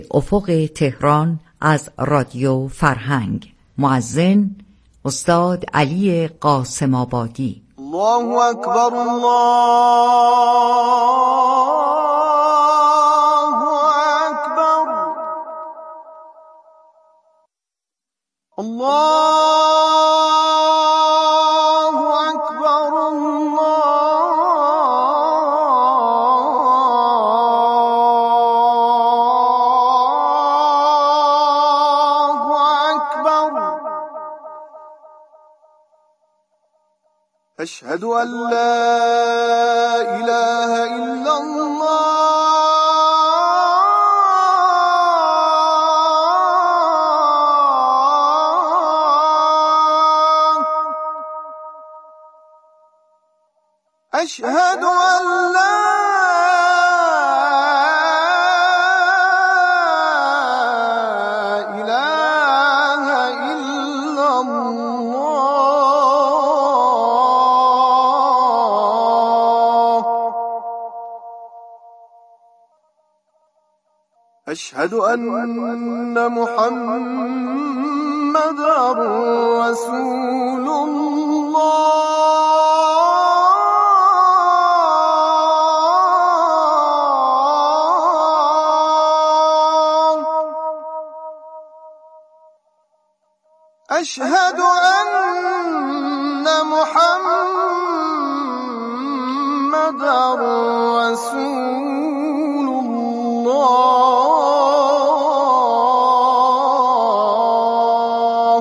افق تهران از رادیو فرهنگ. مؤذن استاد علی قاسم آبادی. الله اکبر، الله اکبر، الله اکبر، أشهد أن لا إله إلا الله، أشهد أن لا إله إلا الله، أشهد أن محمدًا رسول الله، أشهد أن محمدًا رسول الله،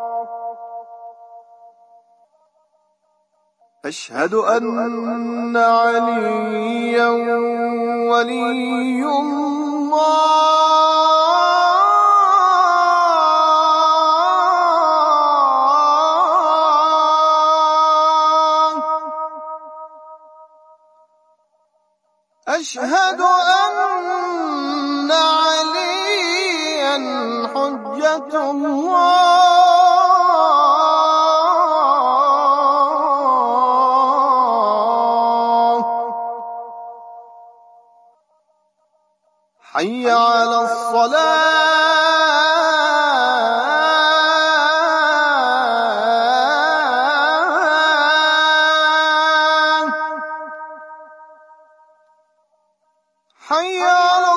أشهد أن عليا ولي الله، أشهد أن عليا حجة الله، حي على الصلاة، حي على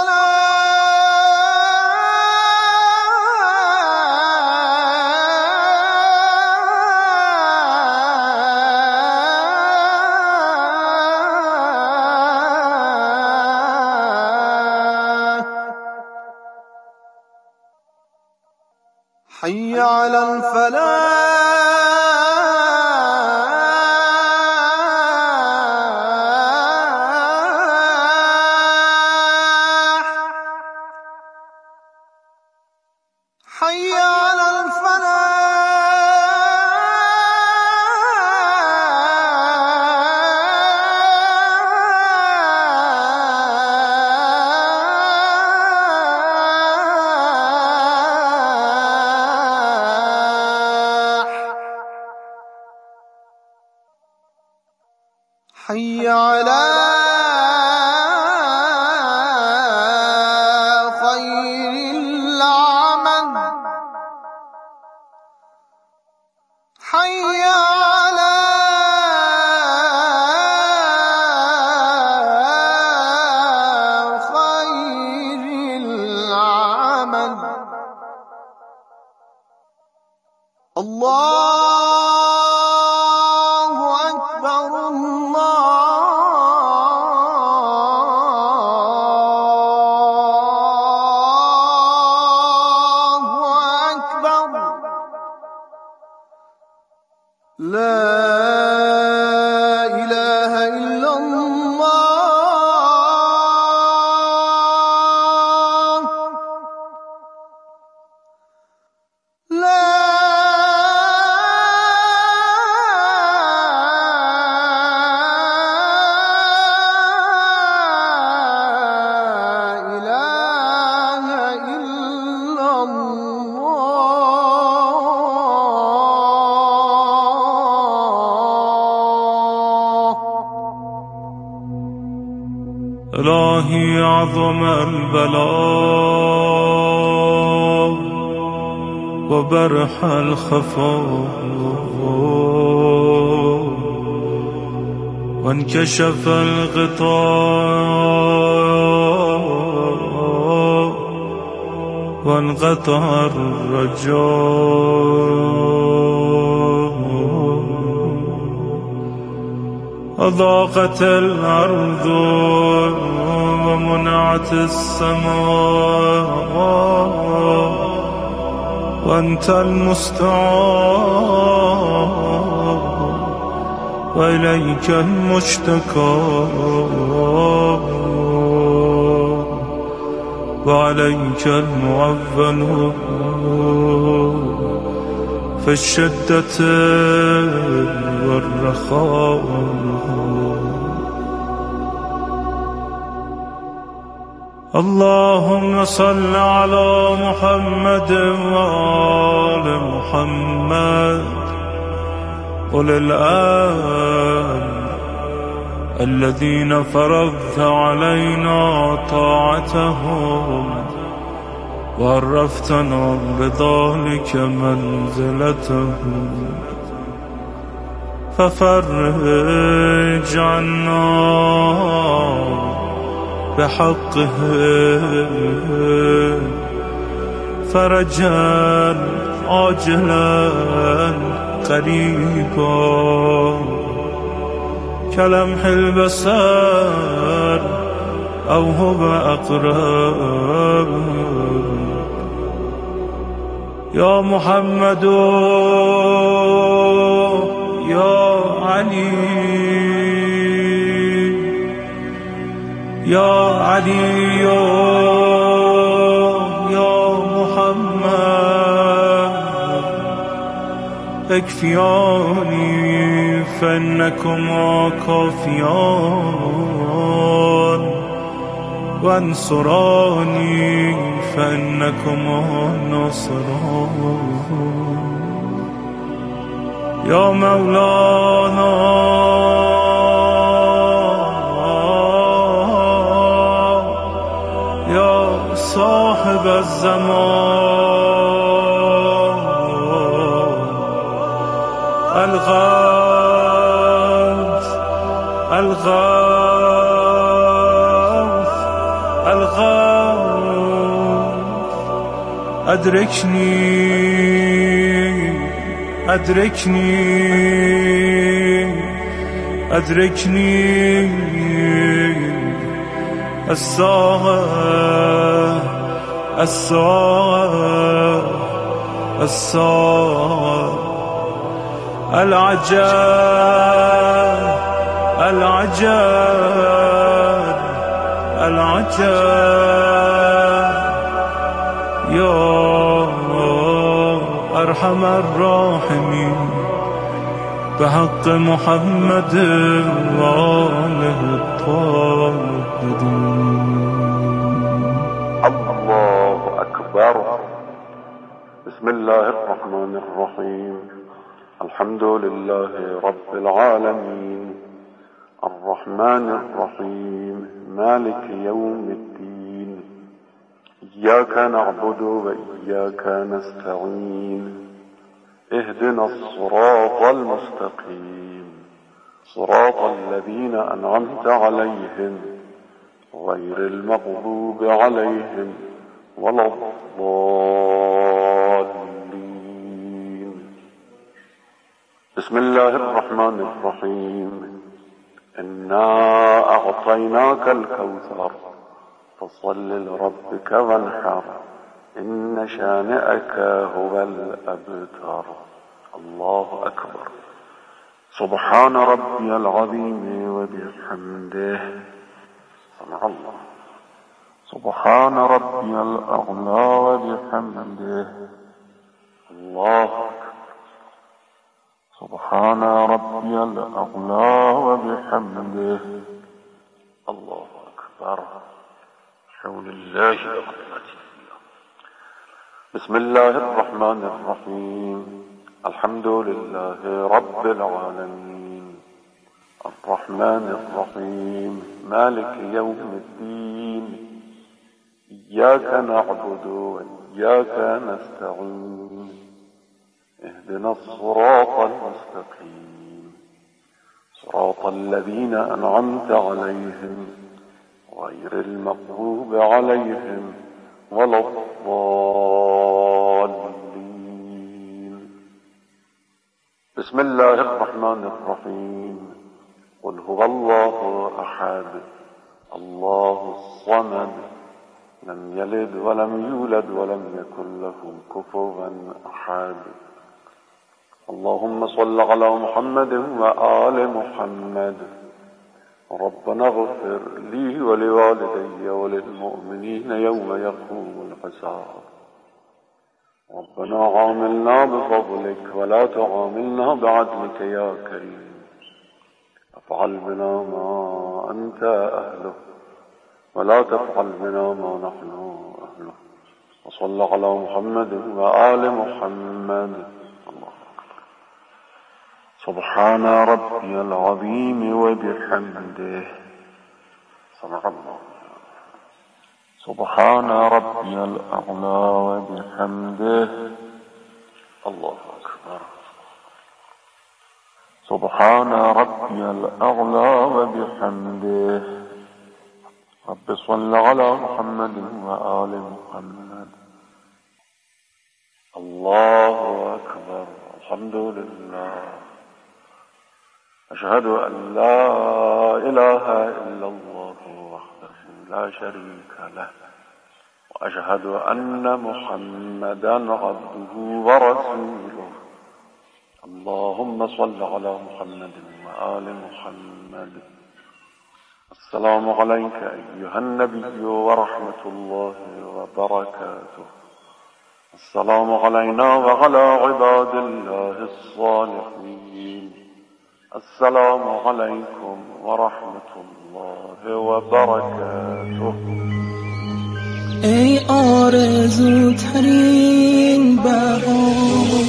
الصلاة، حي على الفلاح، حي على الفلاح، حي على خير العمل، حي على خير العمل، الله أكبر، الله أكبر، لا إله إلا الله، لا إلهي عظم البلاء وبرح الخفاء وانكشف الغطاء وانقطع الرجاء وضاقت الأرض ومنعت السماء وأنت المستعان وإليك المشتكى وعليك المعول في الشدة والرخاء. اللهم صل على محمد وآل محمد أولي الأمر الذين فرضت علينا طاعتهم وعرفتنا بذلك منزلتهم، ففرج عنا بحقهم فرجا عاجلا قريبا كلمح البصر أو هو أقرب. يا محمد يا علي يا علي يا محمد اكفياني فإنكما كافيان وانصراني فإنكما ناصران. يا مولانا يا صاحب الزمان الغوث الغوث الغوث أدركني أدركني أدركني الساعة الساعة الساعة العجل العجل العجل. يا أرحم الراحمين بحق محمد وآله الطاهرين. الله أكبر. بسم الله الرحمن الرحيم. الحمد لله رب العالمين الرحمن الرحيم مالك يوم الدين إياك نعبد وإياك نستعين اهدنا الصراط المستقيم صراط الذين أنعمت عليهم غير المغضوب عليهم ولا الضالين. بسم الله الرحمن الرحيم. إنا أعطيناك الكوثر فصل لربك وانحر إن شانئك هو الأبتر. الله أكبر. سبحان ربي العظيم وبحمده. سمع الله. سبحان ربي الأعلى وبحمده. الله أكبر. سبحان ربي الأعلى وبحمده. الله أكبر. حول الله وقوته. بسم الله الرحمن الرحيم. الحمد لله رب العالمين الرحمن الرحيم مالك يوم الدين إياك نعبد وإياك نستعين اهدنا الصراط المستقيم صراط الذين أنعمت عليهم غير المغضوب عليهم ولا الضالين. بسم الله الرحمن الرحيم. قل هو الله أحد الله الصمد لم يلد ولم يولد ولم يكن له كفوا أحد. اللهم صل على محمد وآل محمد. ربنا اغفر لي ولوالدي وللمؤمنين يوم يقوم الحساب. ربنا عاملنا بفضلك ولا تعاملنا بعدلك يا كريم. افعل بنا ما أنت أهله ولا تفعل بنا ما نحن أهله. وصل على محمد وآل محمد. الله أكبر. سبحان ربي العظيم وبحمده. سمع الله. سبحان ربي الأعلى وبحمده. الله أكبر. سبحان ربي الأعلى وبحمده. رب صل على محمد وآل محمد. الله أكبر. الحمد لله. أشهد أن لا إله إلا الله وحده لا شريك له وأشهد أن محمدا عبده ورسوله. اللهم صل على محمد وآل محمد. السلام عليك أيها النبي ورحمة الله وبركاته. السلام علينا وعلى عباد الله الصالحين. السلام عليكم ورحمة الله وبركاته. ای آرزوترین بهار،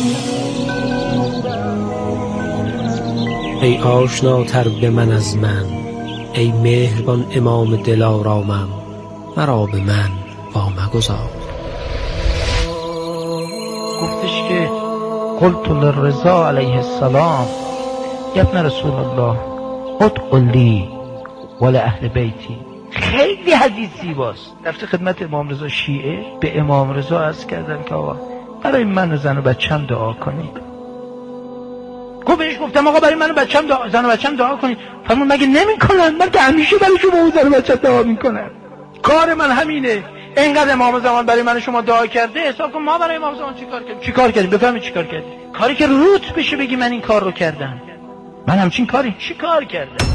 ای آشناتر به من از من، ای مهربان امام دلارامم، مرا به من وامگذار. گفتش که قلت للرضا علیه السلام ابن رسول الله ادعو لی ولأهل بیتی. خیلی حدیث زیباست. رفته خدمت امام رضا شیعه، به امام رضا عرض کردن که آقا برای من و زن و بچم دعا کنید. گفتم آقا برای من و بچم زن و بچم دعا کنید. فرمود مگه نمیکنن؟ من که همیشه برای شما و زن و بچم دعا میکنم. کار من همینه. اینقدر امام زمان برای من و شما دعا کرده، حساب کن ما برای امام زمان چیکار کردیم؟ بفهمید چیکار کردیم؟ کاری که روت بشه بگی من این کار رو کردم. من همچین کاری چیکار کردم؟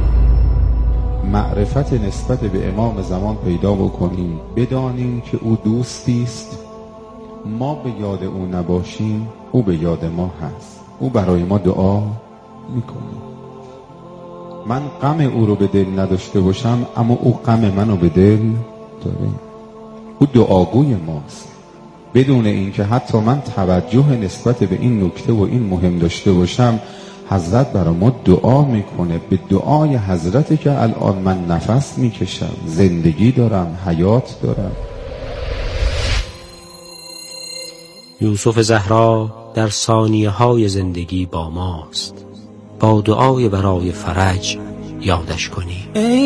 معرفت نسبت به امام زمان پیدا بکنیم، بدانیم که او دوستی است. ما به یاد او نباشیم، او به یاد ما هست. او برای ما دعا میکنه. من غم او رو به دل نداشته باشم، اما او غم منو به دل داره. او دعاگوی ماست، بدون اینکه حتی من توجه نسبت به این نکته و این مهم داشته باشم. حضرت برای ما دعا میکنه. به دعای حضرت که الان من نفس میکشم، زندگی دارم، حیات دارم. یوسف زهرا در ثانیه های زندگی با ماست. با دعای برای فرج یادش کنی. ای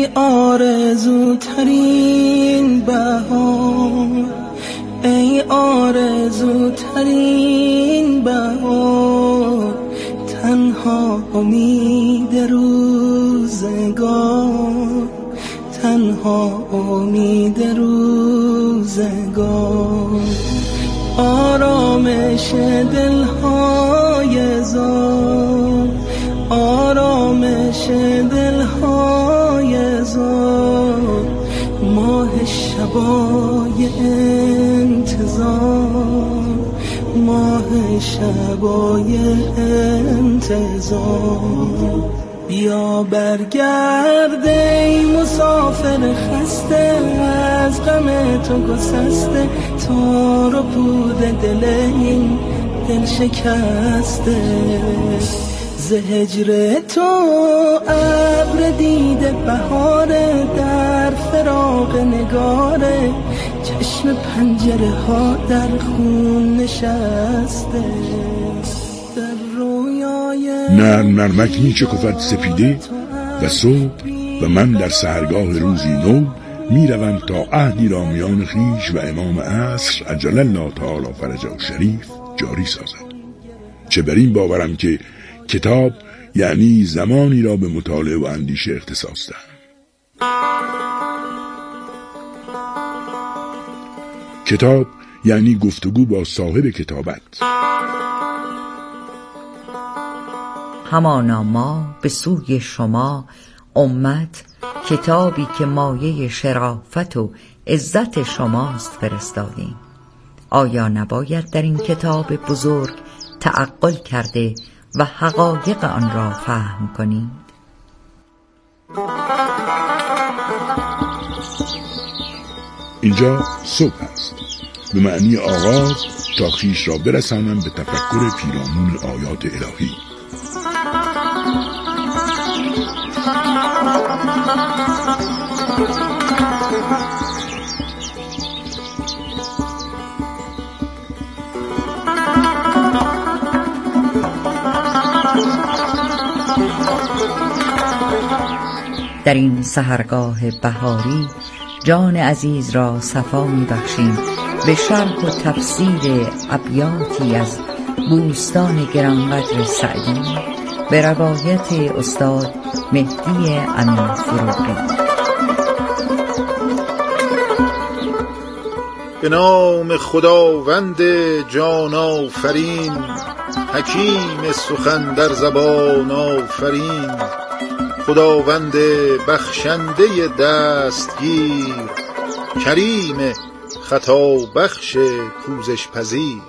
آرزوترین بهار، ای آرزوترین بهار، تنها امید روزگار، تنها امید روزگار، آرامش دلهای زار، آرامش دلهای زار، ماه شبای انتظار، ماه شبای انتظار. بیا برگرد ای مسافر خسته، از غم تو گسسته، تار و پود دل این دل شکسته. ز هجر تو ابر دیده بهاره، در فراق نگاره چشم پنجره ها در خون نشسته. در رویای نرمک می چکفد سپیده و صبح و من در سحرگاه روزی نو می روم تا عهدی را میان خویش و امام عصر عجل الله تعالی فرجه شریف جاری سازم. چه بر این باورم که کتاب یعنی زمانی را به مطالعه و اندیشه اختصاص دهم. کتاب یعنی گفتگو با صاحب کتابت. همانا ما به سوی شما امت کتابی که مایه شرافت و عزت شماست فرستادیم. آیا نباید در این کتاب بزرگ تعقل کرده و حقایق آن را فهم کنید؟ اینجا صبح است، به معنی آغاز تا خویش را برسانم به تفکر پیرامون آیات الهی. در این سحرگاه بهاری جان عزیز را صفا می بخشیم به شرح و تفسیر ابیاتی از بوستان گرانقدر سعدی به روایت استاد مهدی امین فروغی. به نام خداوند جان آفرین، حکیم سخن در زبان آفرین، خداوند بخشنده دستگیر، کریم خطا بخش پوزش پذیر.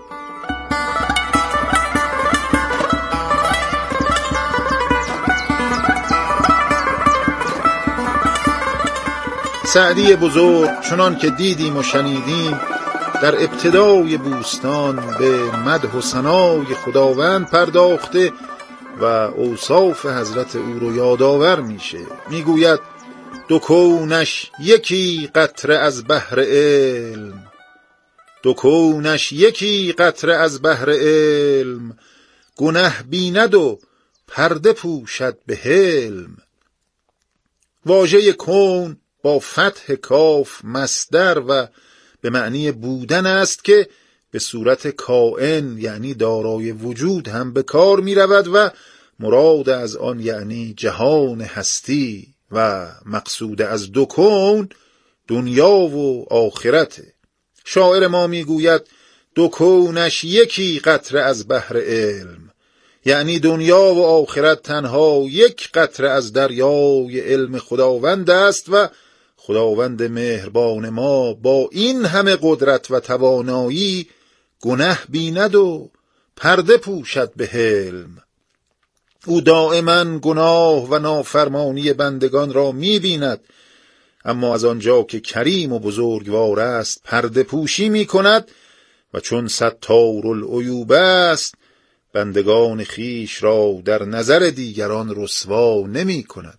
سعدی بزرگ چنان که دیدیم و شنیدیم در ابتدای بوستان به مدح و ثنای خداوند پرداخته و اوصاف حضرت او رو یادآور میشه. میگوید دو کونش یکی قطره از بحر علم، دو کونش یکی قطره از بحر علم، گنه بیند و پرده پوشد به حلم. واژه کون با فتح کاف مصدر و به معنی بودن است که به صورت کائن یعنی دارای وجود هم به کار می رود و مراد از آن یعنی جهان هستی و مقصود از دو کون دنیا و آخرته. شاعر ما می گوید دو کونش یکی قطره از بحر علم، یعنی دنیا و آخرت تنها یک قطره از دریای علم خداوند است و خداوند مهربان ما با این همه قدرت و توانایی گنه بیند و پرده پوشد به حلم. او دائما گناه و نافرمانی بندگان را می بیند، اما از آنجا که کریم و بزرگوار است پرده پوشی می کند و چون ستار العیوب است بندگان خیش را در نظر دیگران رسوا نمی کند.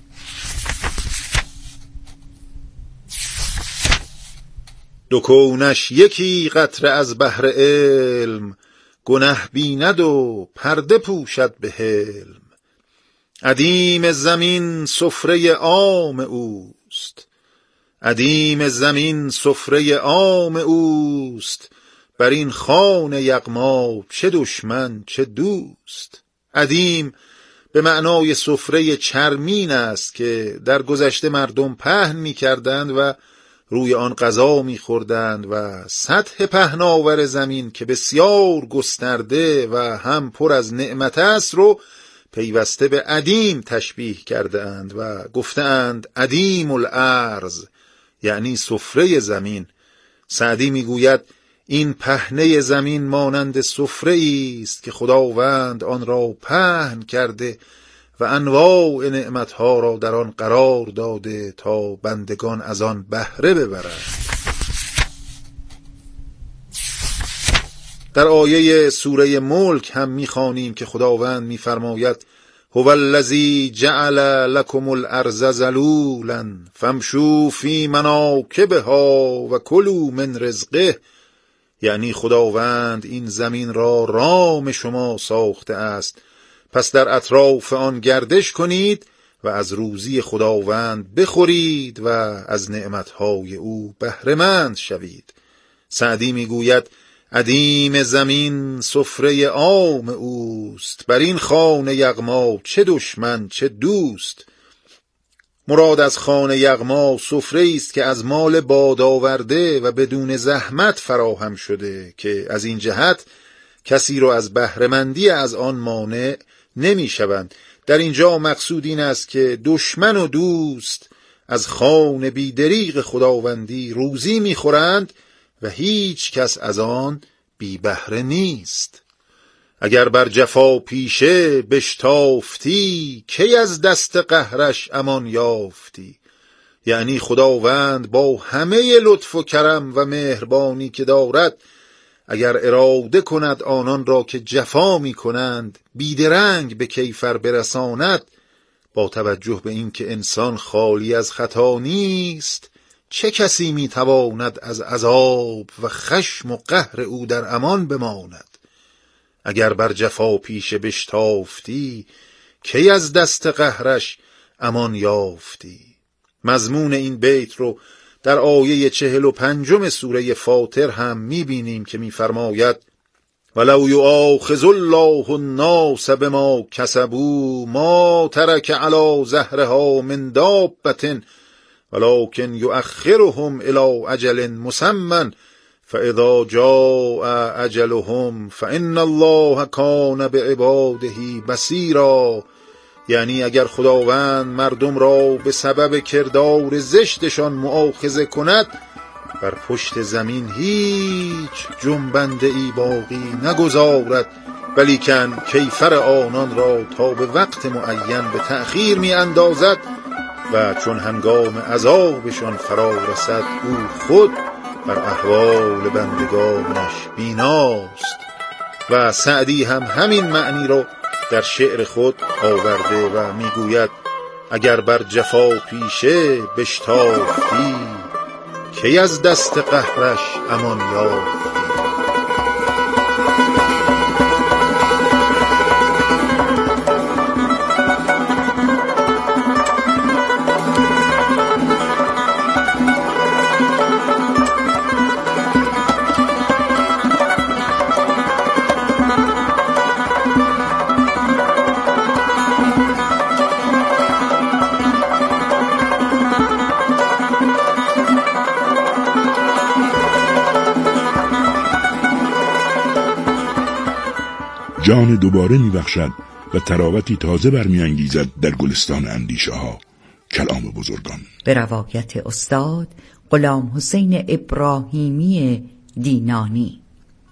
دو کونش یکی قطره از بحر علم، گنه بیند و پرده پوشد به حلم. عدیم زمین سفره عام اوست، عدیم زمین سفره عام اوست، بر این خوان یغما چه دشمن چه دوست. عدیم به معنای سفره چرمین است که در گذشته مردم پهن می کردند و روی آن غذا می خوردند و سطح پهناور زمین که بسیار گسترده و هم پر از نعمت است رو پیوسته به عدیم تشبیه کرده اند و گفتند عدیم الارض یعنی سفره زمین. سعدی می گوید این پهنه زمین مانند سفره است که خداوند آن را پهن کرده و انواع نعمتها را در آن قرار داده تا بندگان از آن بهره ببرند. در آیه سوره ملک هم می‌خوانیم که خداوند می‌فرماید هو الذی جعل لكم الارض ذلولا فامشوا فی مناکبها و کلوا من رزقه، یعنی خداوند این زمین را رام شما ساخته است، پس در اطراف آن گردش کنید و از روزی خداوند بخورید و از نعمتهای او بهره‌مند شوید. سعدی میگوید ادیم زمین سفره عام اوست، بر این خانه یغما چه دشمن چه دوست. مراد از خانه یغما سفره است که از مال باد آورده و بدون زحمت فراهم شده که از این جهت کسی را از بهره‌مندی از آن مانع نمی شوند. در اینجا مقصود این است که دشمن و دوست از خوان بیدریغ خداوندی روزی می خورند و هیچ کس از آن بی بهره نیست. اگر بر جفا پیشه بشتافتی، کی از دست قهرش امان یافتی. یعنی خداوند با همه لطف و کرم و مهربانی که دارد، اگر اراده کند آنان را که جفا می کنند بیدرنگ به کیفر برساند، با توجه به این که انسان خالی از خطا نیست، چه کسی می تواند از عذاب و خشم و قهر او در امان بماند. اگر بر جفا پیشه بشتافتی، کی از دست قهرش امان یافتی. مضمون این بیت رو در آیه 45 سوره فاطر هم می‌بینیم که می‌فرماید ولو یؤاخذ الله الناس بما کسبوا ما ترک علی ظهرها من دابة ولكن یؤخرهم الی اجل مسمى فاذا جاء اجلهم فان الله کان بعباده بصیرا. یعنی اگر خداوند مردم را به سبب کردار زشتشان مؤاخذه کند، بر پشت زمین هیچ جنبنده ای باقی نگذارد، ولیکن کیفر آنان را تا به وقت معین به تأخیر می اندازد و چون هنگام عذابشان فرا رسد او خود بر احوال بندگانش بیناست. و سعدی هم همین معنی را در شعر خود آورده و میگوید اگر بر جفا پیشه بشتافتی، کی از دست قهرش امان یافتی. جان دوباره می‌بخشد و تراوتی تازه برمی‌انگیزد در گلستان اندیشه ها. کلام بزرگان به روایت استاد غلام حسین ابراهیمی دینانی.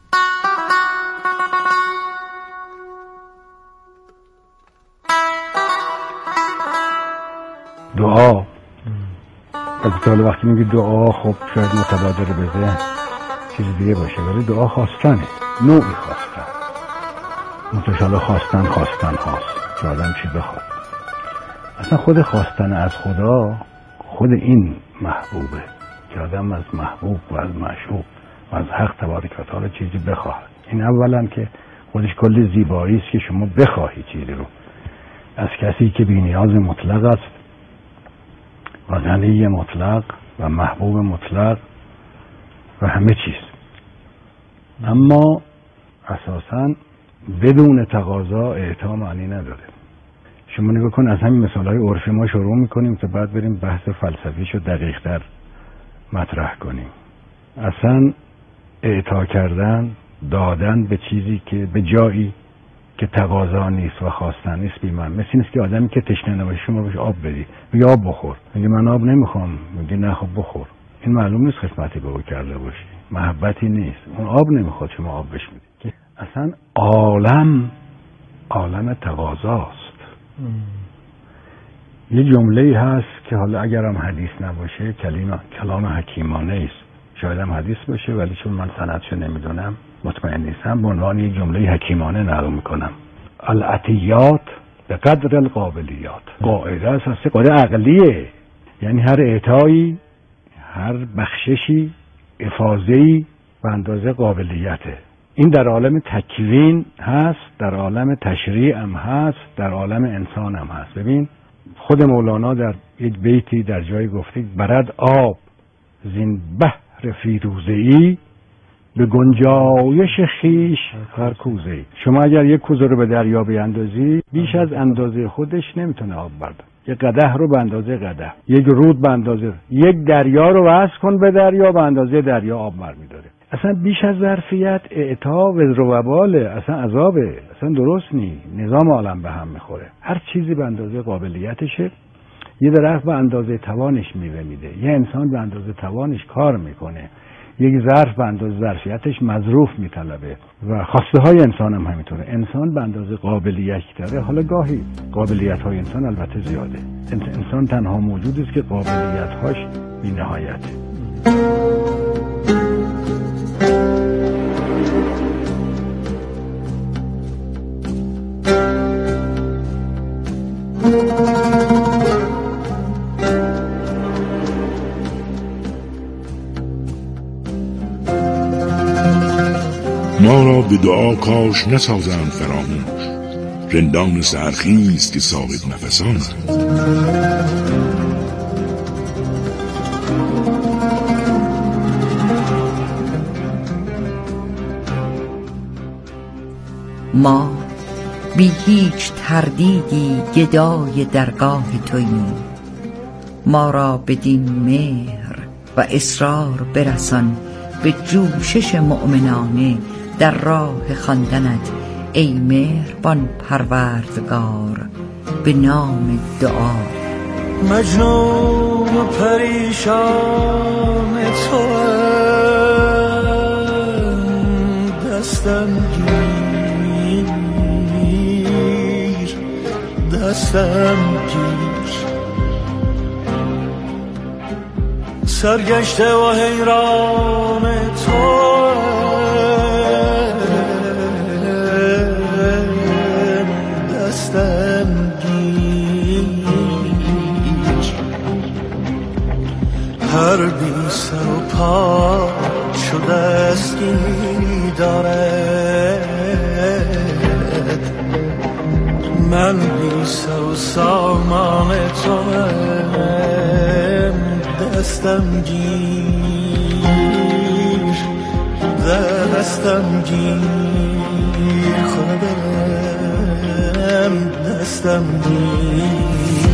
دعا البته وقتی میگی دعا خب شاید متبادر به ذهن چیز دیگه باشه، ولی دعا خواستنه، نوعی خواستن. متشال خواستن هاست که آدم چی بخواد. اصلا خود خواستن از خدا خود این محبوبه که آدم از محبوب و از معشوق و از حق تبارک و تعالی چیزی بخواهد. این اولا که خودش کلی زیبایی است که شما بخواهی چیزی رو از کسی که بی‌نیاز مطلق است و غنی مطلق و محبوب مطلق و همه چیز. اما اساساً بدون تقاضا اعطا معنی نداره. شما نگاه کن، از همین مثالهای عرفی ما شروع میکنیم تا بعد بریم بحث فلسفیشو دقیق‌تر مطرح کنیم. اصلا اعطا کردن، دادن به چیزی که به جایی که تقاضا نیست و خواستن نیست بی‌معنی. مثل اینست که آدمی که تشنه نباشه شما بهش آب بدی، میگه آب بخور، میگه من آب نمیخوام، میگه نه خب بخور. این معلوم نیست خدمتی به او کرده باشی، محبتی نیست. اون آب نمیخواد شما آب بهش میدی. اصلا عالم تقاضاست. یه جمله‌ای هست که حالا اگرم حدیث نباشه کلام حکیمانه است. شاید هم حدیث باشه، ولی چون من سندشو نمیدونم مطمئن نیستم، به عنوان یک جمله حکیمانه نقل میکنم: العطیات به قدر القابلیات. قاعده اساسی قاعده عقلیه، یعنی هر اعطایی، هر بخششی، افاضه‌ای به اندازه قابلیته. این در عالم تکوین هست، در عالم تشریع هم هست، در عالم انسان هم هست. ببین خود مولانا در یک بیتی در جای گفته: برد آب زین بحر فیروزه‌ای به گنجایش خیش هر کوزه‌ای. شما اگر یک کوزه رو به دریا بیاندازی، بیش از اندازه خودش نمیتونه آب برده. یک قدح رو به اندازه قدح، یک رود به اندازه، یک دریا رو وصل کن به دریا، به اندازه دریا آب برمی‌داره. اصلا بیش از ظرفیت اعطا و وباله، اصلا عذابه، اصلا درست نی. نظام عالم به هم میخوره. هر چیزی به اندازه قابلیتشه. یه درخت به اندازه توانش میوه میده، یه انسان به اندازه توانش کار میکنه، یک ظرف به اندازه ظرفیتش مظروف میطلبه و خواسته های انسان هم همینطوره. انسان به اندازه قابلیت داره. حالا گاهی قابلیت های انسان البته زیاده. انسان تنها موجودی است که قابلیت هاش بی نهایته. ما را به دعا کاش نسازند فراموش، رندان سرخیز که صاحب نفسان. ما بی هیچ تردیدی گدای درگاه توییم. ما را بدین مهر و اصرار برسان به جوشش مؤمنانه در راه خواندنت ای مهربان پروردگار به نام دعا. مجنون و پریشان تو دستم گیر، دستم گیر، سرگشته و حیران تو دستم گیر. هر بی سر و پا شده اسکی دارد، من بی سر و سامان تو دستم گیر، دستم گیر، خودم دستم گیر.